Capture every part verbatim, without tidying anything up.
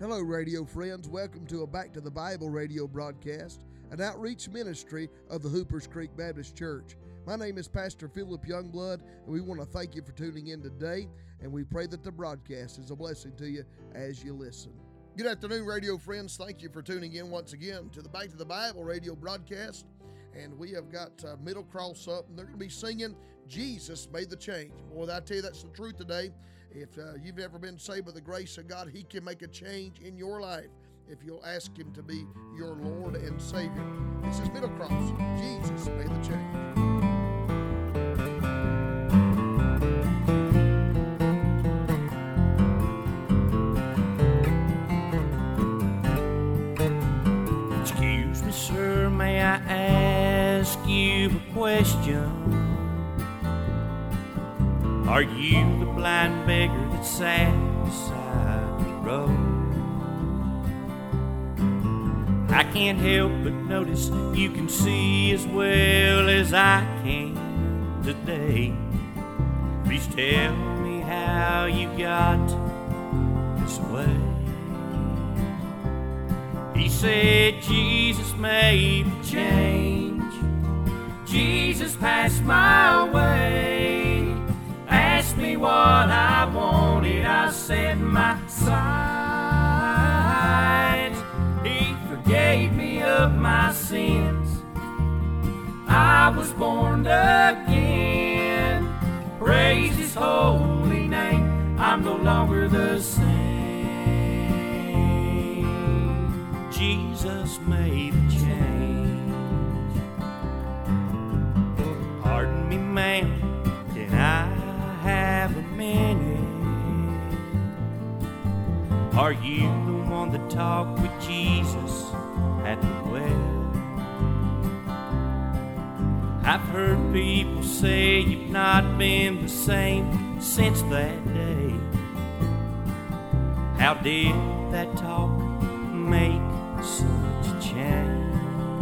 Hello, radio friends. Welcome to a Back to the Bible radio broadcast, an outreach ministry of the Hoopers Creek Baptist Church. My name is Pastor Philip Youngblood, and we want to thank you for tuning in today, and we pray that the broadcast is a blessing to you as you listen. Good afternoon, radio friends. Thank you for tuning in once again to the Back to the Bible radio broadcast. And we have got uh, Middle Cross up, and they're going to be singing, Jesus Made the Change. Boy, I tell you, that's the truth today. If uh, you've ever been saved by the grace of God, He can make a change in your life if you'll ask Him to be your Lord and Savior. This is Middle Cross. Jesus made the change. Excuse me, sir, may I ask you a question? Are you the blind beggar that sat beside the road? I can't help but notice you can see as well as I can today. Please tell me how you got this way. He said Jesus made the change. Jesus passed my way. Asked me what I wanted, I set my sight. He forgave me of my sins. I was born again. Praise His holy name. I'm no longer the same. Jesus made the change. Pardon me, ma'am, can I have a minute? Are you the one that talked with Jesus at the well? I've heard people say you've not been the same since that day. How did that talk make such a change?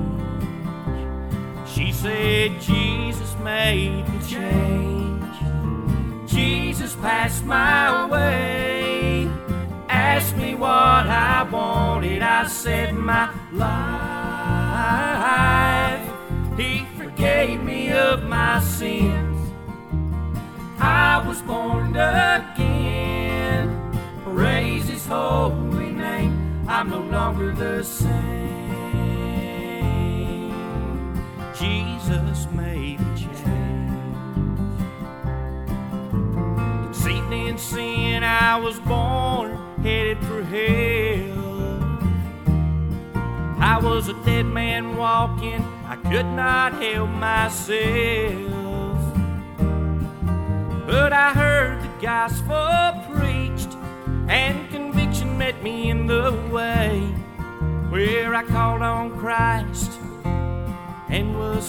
She said Jesus made the change. Jesus passed my way. Asked me what I wanted, I said my life. He forgave me of my sins. I was born again. Praise His holy name. I'm no longer the same. Jesus made the change. Conceived in sin, I was born, headed for hell. I was a dead man walking, I could not help myself. But I heard the gospel preached, and conviction met me in the way, where I called on Christ and was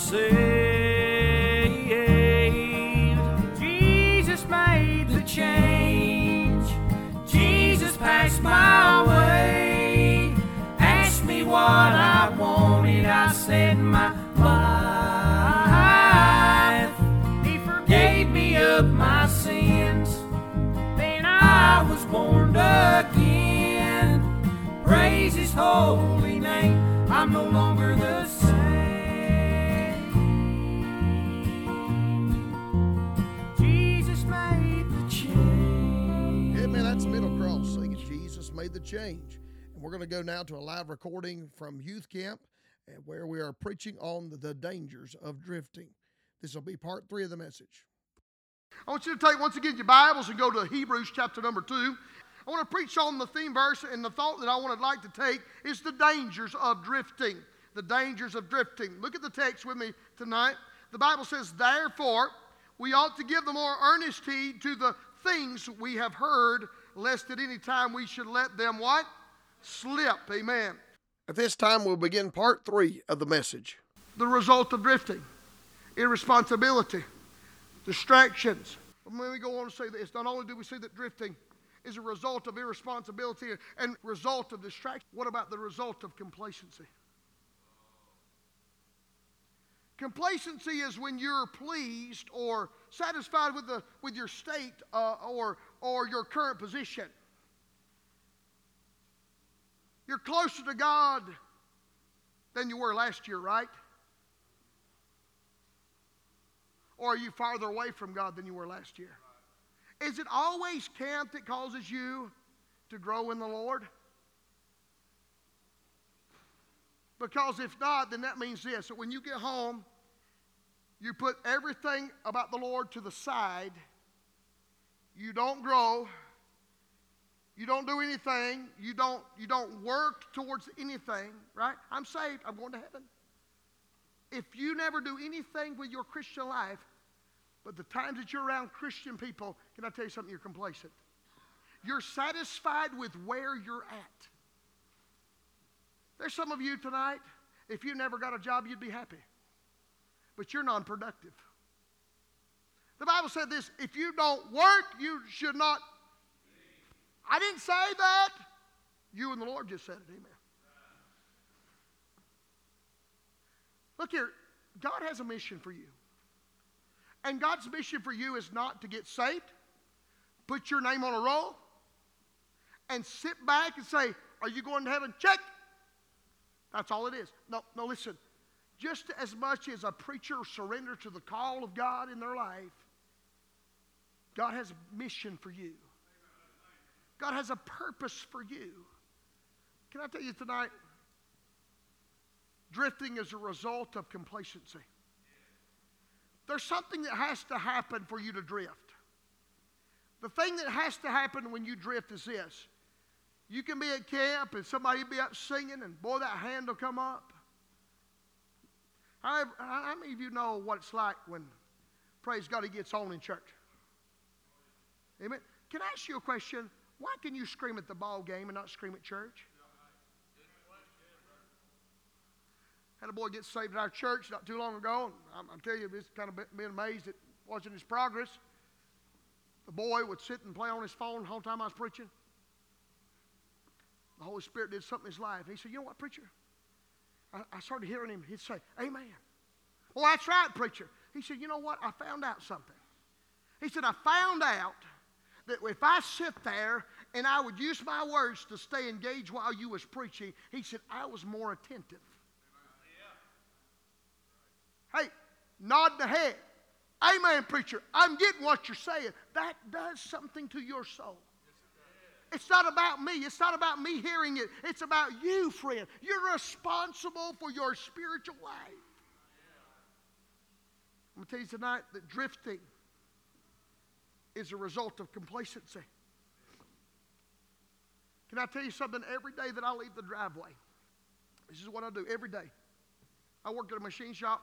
saved. Jesus made the change. Jesus passed my way. Asked me what I wanted, I said my life. He forgave me of my sins. Then I was born again. Praise His holy name. I'm no longer the same. Jesus made the change. Yeah, man, that's Middle Cross singing Jesus Made the Change. And we're going to go now to a live recording from youth camp where we are preaching on the dangers of drifting. This will be part three of the message. I want you to take once again your Bibles and go to Hebrews chapter number two. I want to preach on the theme verse, and the thought that I would like to take is the dangers of drifting. The dangers of drifting. Look at the text with me tonight. The Bible says, therefore, we ought to give the more earnest heed to the things we have heard, lest at any time we should let them what? Slip. Amen. At this time, we'll begin part three of the message. The result of drifting. Irresponsibility. Distractions. When we go on to say this, not only do we see that drifting is a result of irresponsibility and result of distraction, what about the result of complacency? Complacency is when you're pleased or satisfied with the with your state uh, or or your current position. You're closer to God than you were last year, right? Or are you farther away from God than you were last year? Is it always camp that causes you to grow in the Lord? Because if not, then that means this, that when you get home, you put everything about the Lord to the side. You don't grow. You don't do anything. You don't, you don't work towards anything, right? I'm saved. I'm going to heaven. If you never do anything with your Christian life, but the times that you're around Christian people, can I tell you something? You're complacent. You're satisfied with where you're at. There's some of you tonight, if you never got a job, you'd be happy. But you're non-productive. The Bible said this, if you don't work, you should not. I didn't say that. You and the Lord just said it, amen. Look here, God has a mission for you. And God's mission for you is not to get saved, put your name on a roll, and sit back and say, are you going to heaven? Check. That's all it is. No, no, listen. Just as much as a preacher surrenders to the call of God in their life, God has a mission for you. God has a purpose for you. Can I tell you tonight, drifting is a result of complacency. There's something that has to happen for you to drift. The thing that has to happen when you drift is this. You can be at camp and somebody will be up singing and boy, that hand will come up. How, how many of you know what it's like when, praise God, he gets on in church? Amen. Can I ask you a question? Why can you scream at the ball game and not scream at church? Had a boy get saved at our church not too long ago, and I'm, I'm telling you, it's kind of been amazed at watching his progress. The boy would sit and play on his phone the whole time I was preaching. The Holy Spirit did something in his life. And he said, you know what, preacher? I, I started hearing him. He'd say, amen. Well, that's right, preacher. He said, you know what? I found out something. He said, I found out that if I sit there and I would use my words to stay engaged while you was preaching, he said, I was more attentive. Hey, nod the head. Amen, preacher. I'm getting what you're saying. That does something to your soul. It's not about me. It's not about me hearing it. It's about you, friend. You're responsible for your spiritual life. I'm going to tell you tonight that drifting is a result of complacency. Can I tell you something? Every day that I leave the driveway, this is what I do every day. I work at a machine shop.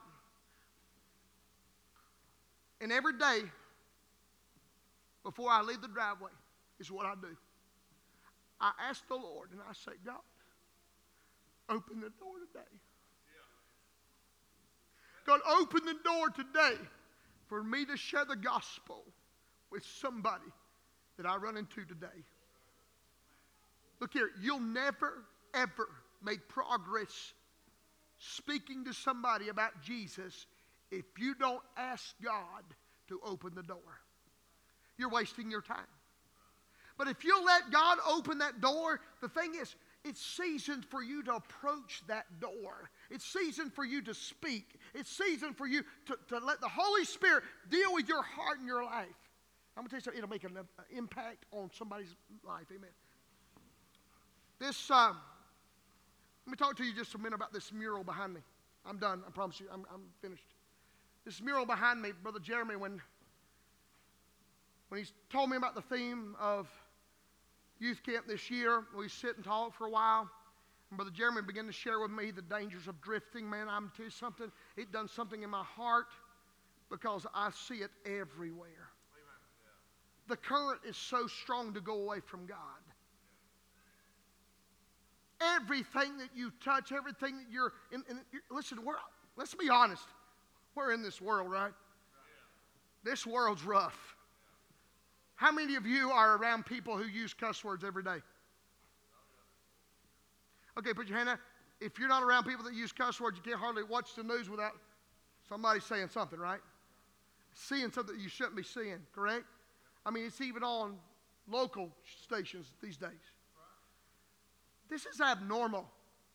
And every day, before I leave the driveway, is what I do. I ask the Lord and I say, God, open the door today. God, open the door today for me to share the gospel with somebody that I run into today. Look here, you'll never, ever make progress speaking to somebody about Jesus if you don't ask God to open the door. You're wasting your time. But if you let God open that door, the thing is, it's seasoned for you to approach that door. It's seasoned for you to speak. It's seasoned for you to, to let the Holy Spirit deal with your heart and your life. I'm going to tell you something, it'll make an uh, impact on somebody's life. Amen. This, uh, let me talk to you just a minute about this mural behind me. I'm done, I promise you, I'm, I'm finished. This mural behind me, Brother Jeremy, when, when he told me about the theme of youth camp this year, we sit and talk for a while. And Brother Jeremy began to share with me the dangers of drifting. Man, I'm going to tell you something. It done something in my heart because I see it everywhere. Amen. The current is so strong to go away from God. Everything that you touch, everything that you're in, in listen, we're, let's be honest. We're in this world, right? Yeah. This world's rough. Yeah. How many of you are around people who use cuss words every day? Okay, put your hand up. If you're not around people that use cuss words, you can't hardly watch the news without somebody saying something, right? Seeing something that you shouldn't be seeing, correct? I mean, it's even on local stations these days. This is abnormal.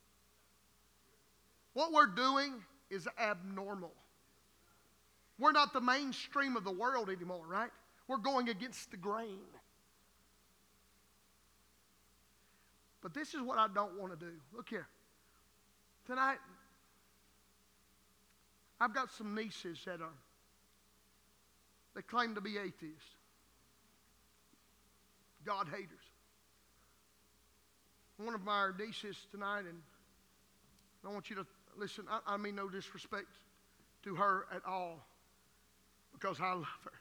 What we're doing is abnormal. We're not the mainstream of the world anymore, right? We're going against the grain. But this is what I don't want to do. Look here. Tonight, I've got some nieces that are, they claim to be atheists. God haters. One of our nieces tonight, and I want you to listen, I, I mean no disrespect to her at all, because I love her.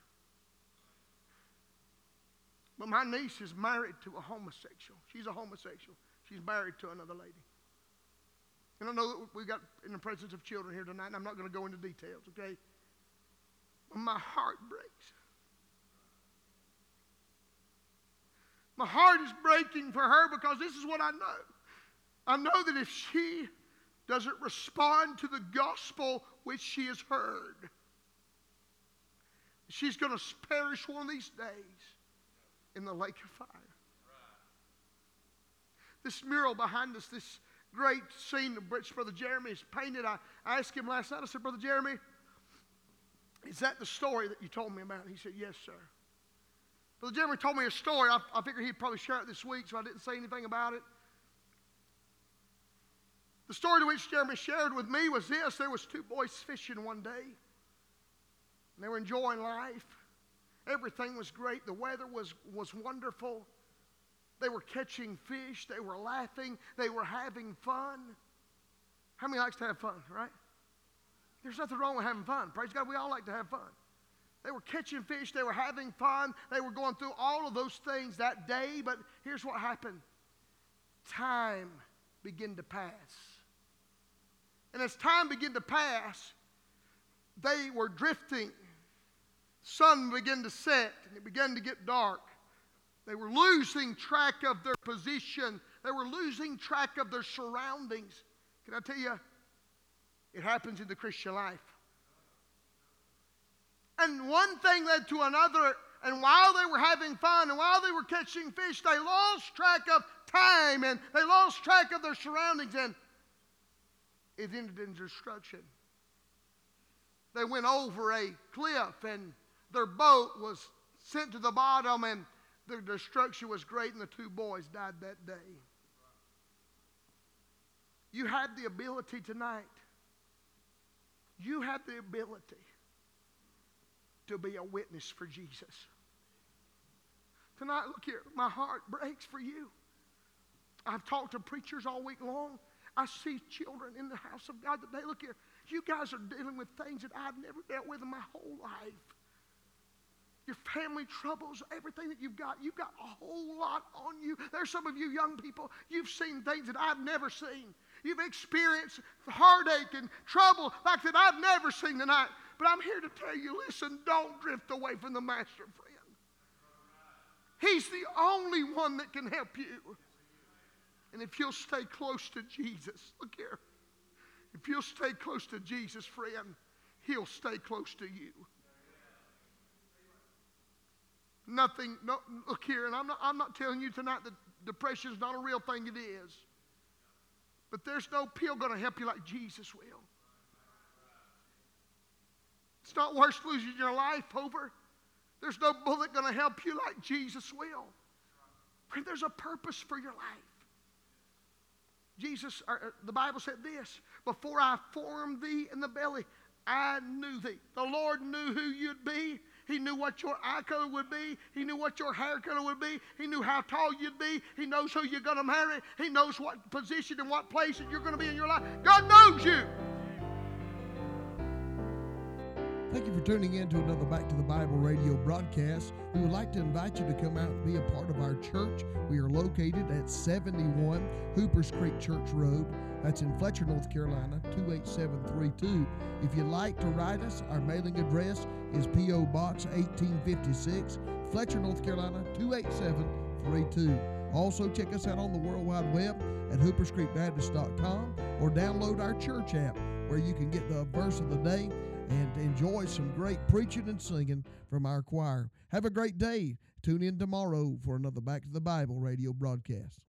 But my niece is married to a homosexual. She's a homosexual. She's married to another lady. And I know that we got in the presence of children here tonight, and I'm not going to go into details, okay? But my heart breaks. My heart is breaking for her because this is what I know. I know that if she doesn't respond to the gospel which she has heard, she's going to perish one of these days in the lake of fire. This mural behind us, this great scene of which Brother Jeremy has painted, I, I asked him last night, I said, Brother Jeremy, is that the story that you told me about? He said, yes, sir. Brother Jeremy told me a story. I, I figured he'd probably share it this week, so I didn't say anything about it. The story to which Jeremy shared with me was this. There was two boys fishing one day. And they were enjoying life. Everything was great. The weather was, was wonderful. They were catching fish. They were laughing. They were having fun. How many likes to have fun, right? There's nothing wrong with having fun. Praise God, we all like to have fun. They were catching fish. They were having fun. They were going through all of those things that day. But here's what happened. Time began to pass. And as time began to pass, they were drifting. Sun began to set, and it began to get dark. They were losing track of their position. They were losing track of their surroundings. Can I tell you, it happens in the Christian life. And one thing led to another, and while they were having fun, and while they were catching fish, they lost track of time, and they lost track of their surroundings, and it ended in destruction. They went over a cliff, and their boat was sent to the bottom, and the destruction was great, and the two boys died that day. You have the ability tonight. You have the ability to be a witness for Jesus. Tonight, look here, my heart breaks for you. I've talked to preachers all week long. I see children in the house of God today. Look here, you guys are dealing with things that I've never dealt with in my whole life. Your family troubles, everything that you've got, you've got a whole lot on you. There's some of you young people, you've seen things that I've never seen. You've experienced heartache and trouble like that I've never seen tonight. But I'm here to tell you, listen, don't drift away from the Master, friend. He's the only one that can help you. And if you'll stay close to Jesus, look here. If you'll stay close to Jesus, friend, He'll stay close to you. Nothing, no, look here, and I'm not, I'm not telling you tonight that depression is not a real thing. It is. But there's no pill going to help you like Jesus will. It's not worth losing your life over. There's no bullet going to help you like Jesus will. Friend, there's a purpose for your life. Jesus, or, the Bible said this, before I formed thee in the belly, I knew thee. The Lord knew who you'd be. He knew what your eye color would be. He knew what your hair color would be. He knew how tall you'd be. He knows who you're going to marry. He knows what position and what place that you're going to be in your life. God knows you. Thank you for tuning in to another Back to the Bible radio broadcast. We would like to invite you to come out and be a part of our church. We are located at seventy-one Hoopers Creek Church Road. That's in Fletcher, North Carolina, two eight seven three two. If you'd like to write us, our mailing address is P O Box eighteen fifty-six, Fletcher, North Carolina, two eight seven three two. Also, check us out on the World Wide Web at hoopers creek baptist dot com or download our church app where you can get the verse of the day and enjoy some great preaching and singing from our choir. Have a great day. Tune in tomorrow for another Back to the Bible radio broadcast.